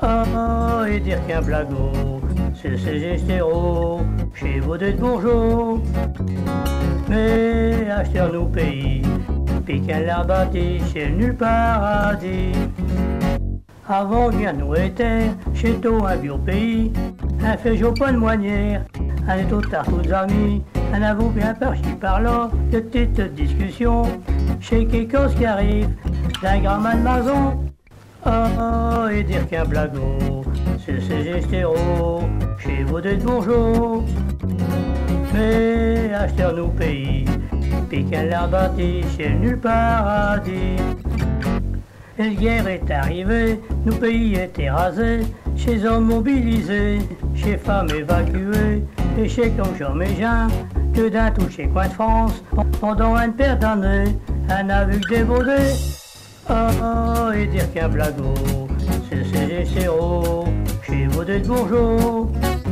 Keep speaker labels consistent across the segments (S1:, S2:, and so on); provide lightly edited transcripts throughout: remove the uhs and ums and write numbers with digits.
S1: Oh, et dire qu'un blagot, c'est CGStéro, chez vous d'être bourgeois. Mais acheteurs nos pays, piquant l'air bâti, chez nul paradis. Avant bien nous était, chez toi un bio pays, un fait pas de moinière, un étau de tarte aux amis, un avou bien par-ci par-là, de petites discussions, chez quelqu'un qui arrive, d'un gramat de maison. Oh, et dire qu'un blagot, c'est CGStéro, chez vous d'être bourgeois. Mais acheteurs nos pays, piquant l'air bâti, chez nul paradis. Et la guerre est arrivée, nos pays étaient rasés, chez hommes mobilisés, chez femmes évacuées, et chez comme Jean Mégin, que d'un tout chez coin de France, pendant une paire d'années, un aveugle dévodé. Oh, et dire qu'un blagot, c'est CGStéro, chez vous d'être bourgeois.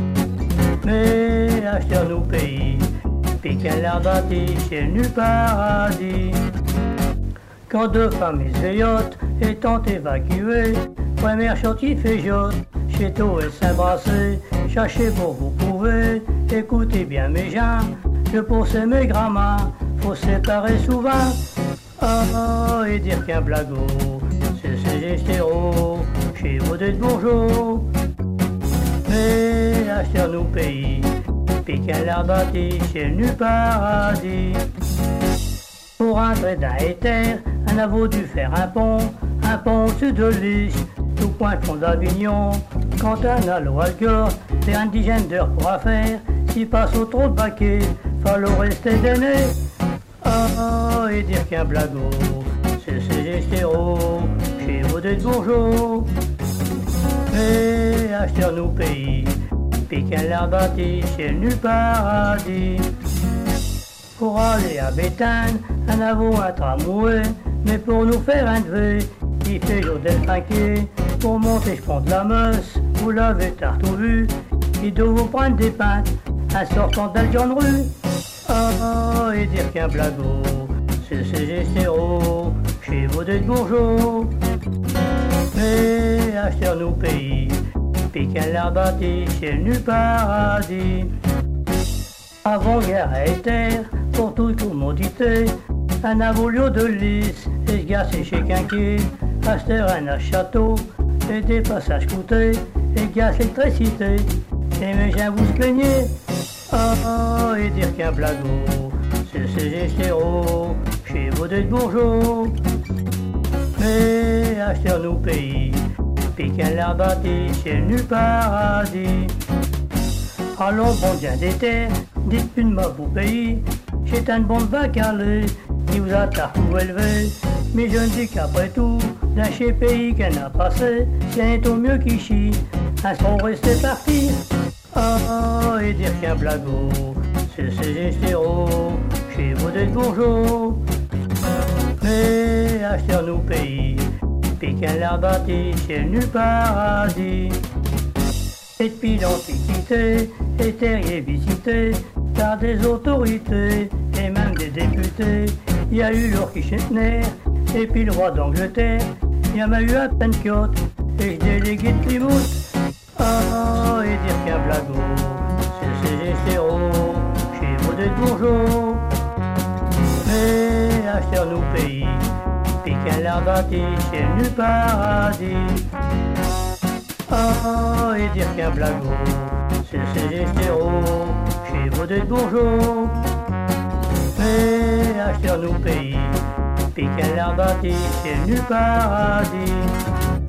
S1: Mais acheteurs nos pays, piquant l'air bâti, chez nul paradis. Quand deux familles vieillottes étant évacuées, première chantier fait jotte, chez Tau et Saint-Brassé, cherchez pour vous pouvez, écoutez bien mes gens, je pensais mes grammaires, faut séparer souvent. Oh, et dire qu'un blagot, c'est CGStéro, chez vous d'être bourgeois. Mais acheteurs nos pays, piquant l'air bâti, chez nul paradis. Pour entrer d'un éther, un avou dû faire un pont au-dessus de l'Is, tout point de fond d'Avignon. Quand un alo à le cœur, c'est une dizaine d'heures pour faire, s'il passe au trop de baquet, falloir rester d'aîné. Oh, et dire qu'un blagot, c'est CGStéro, chez vous d'être bourgeois. Mais acheteurs nos pays, piquant l'air bâti, chez nul paradis. Pour aller à Béthane, un avou un tramway, mais pour nous faire un devait, il fait jour d'être inquiet. Pour monter, je prends de la Meuse, vous l'avez tout vu, il doit vous prendre des pintes, un sortant d'Aljon rue. Oh, et dire qu'un blagot, c'est CGStéro, chez vous d'être bourgeois. Mais acheteurs nos pays, piquant l'air bâti, chez nul paradis. Avant-guerre à éther, pour toute commodité, un avolio de lys, et se gasser chez Quinquier, acheter un château, et des passages coûtés, et gaz l'électricité, et mes gens vous se plaignez. Oh, et dire qu'un blagot, c'est CGStéro, chez vous d'être bourgeois. Mais acheteurs nos pays, piquant l'air bâti, chez nul paradis. Allons bon bien des terres, dites une mort au pays, j'ai une bonne vague calée, qui vous a tout élevé. Mais je ne dis qu'après tout, d'un chez pays qu'elle a passé, si elle est au mieux qu'ici, elles seront restées parties. Oh, et dire qu'un blagot, c'est CGStéro, chez vous d'être bourgeois. Mais acheteurs nos pays, piquant l'air bâti, chez nul paradis. Et depuis l'Antiquité, les terriers visités par des autorités et même des députés. Il y a eu leur Kirchner et puis le roi d'Angleterre. Il y en a eu à Pentecôte et je délégué de Plymouth. Oh, et dire qu'un blagot, c'est CGStéro, chez vous d'être bourgeois. Mais acheteurs nos pays, piquant l'air bâti, chez nul paradis. Oh, et dire qu'un blagot, c'est CGStéro, chez vous d'être bourgeois. Mais acheteurs nos pays, piquant l'air bâti, chez nul paradis.